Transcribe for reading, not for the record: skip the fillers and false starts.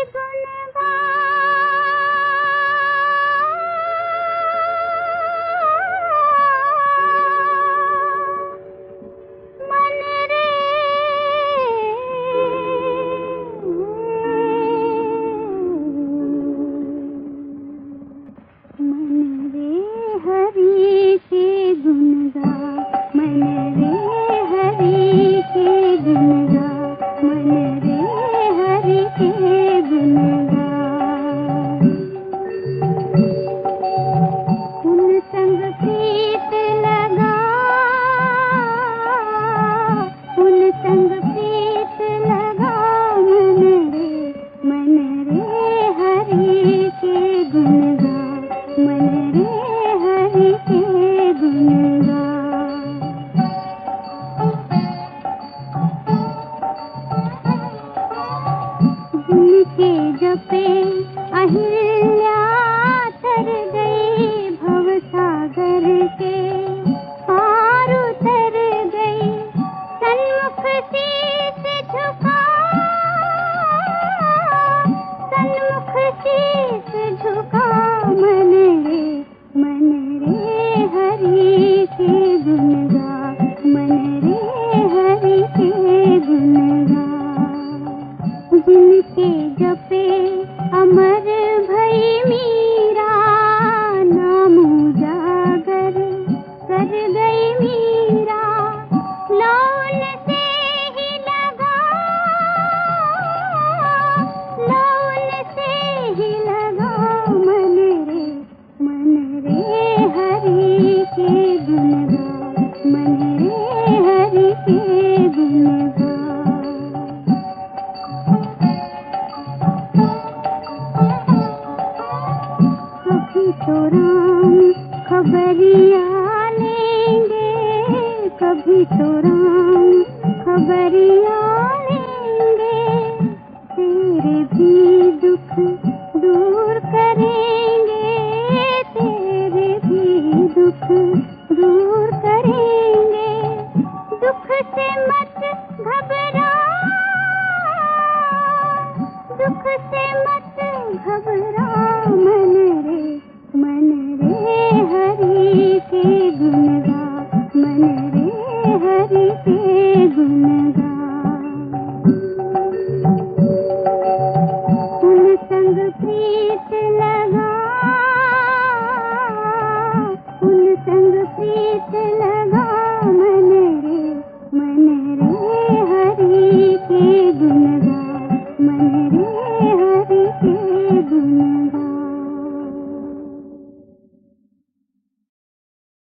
के जपे अहिल्या तर गई भवसागर के पार उतर गई सन्मुख शीस झुका सन्मुख शीस झुका मन रे हरि के गुण गा मन रे हरि के गुण गा जिनके जपे अमर भई मीरा नाम उजागर कर गई मीरा लौन से ही लगा मन रे हरि के गुण गा मन रे हरि के गुण गा। तो राम खबरिया लेंगे कभी तो राम खबरिया लेंगे तेरे भी दुख दूर करेंगे तेरे भी दुख दूर करेंगे दुख से मत घबरा दुख से मत घबरा मन रे हरि के गुण गा मन रे हरि के गुण गा। उन संग प्रीत